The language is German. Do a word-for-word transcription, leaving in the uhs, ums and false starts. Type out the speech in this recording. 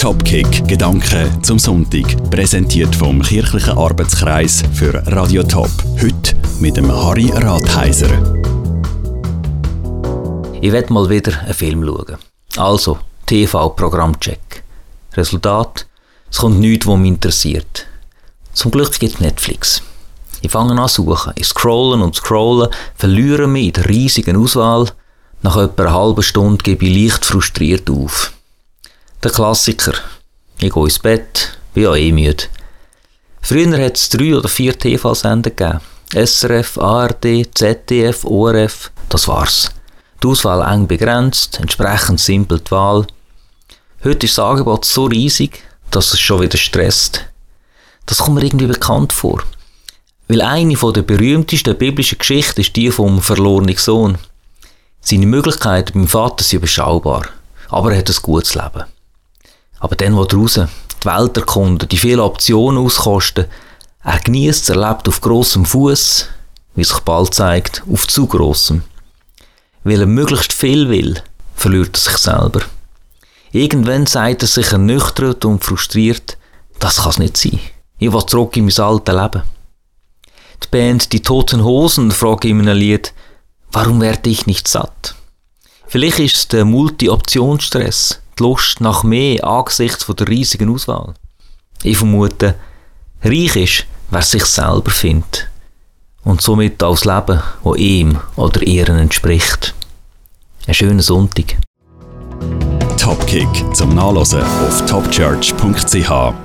Topkick, Gedanken zum Sonntag. Präsentiert vom Kirchlichen Arbeitskreis für Radio Top. Heute mit dem Harry Ratheiser. Ich werde mal wieder einen Film schauen. Also, T V-Programmcheck. Resultat? Es kommt nichts, was mich interessiert. Zum Glück gibt es Netflix. Ich fange an zu suchen. Ich scrollen und scrollen, verliere mich in der riesigen Auswahl. Nach etwa einer halben Stunde gebe ich leicht frustriert auf. Der Klassiker. Ich gehe ins Bett, bin ja eh müde. Früher hat es drei oder vier T V-Sender gegeben. S R F, A R D, Z D F, O R F. Das war's. Die Auswahl eng begrenzt, entsprechend simpel die Wahl. Heute ist das Angebot so riesig, dass es schon wieder stresst. Das kommt mir irgendwie bekannt vor. Weil eine der berühmtesten biblischen Geschichten ist die vom verlorenen Sohn. Seine Möglichkeiten beim Vater sind überschaubar, aber er hat ein gutes Leben. Aber dann, wo draussen die Welt erkunden, die vielen Optionen auskosten, er genießt es, erlebt auf grossem Fuß, wie sich bald zeigt, auf zu grossem. Weil er möglichst viel will, verliert er sich selber. Irgendwann sagt er sich ernüchtert und frustriert, das kann es nicht sein. Ich will zurück in mein altes Leben. Die Band Die Toten Hosen fragt in einem Lied, warum werde ich nicht satt? Vielleicht ist es der Multi-Optionsstress, die Lust nach mehr angesichts der riesigen Auswahl. Ich vermute, reich ist, wer sich selber findet. Und somit auch das Leben, das ihm oder ihr entspricht. Einen schönen Sonntag. Topkick zum Nachlesen auf topchurch punkt c h.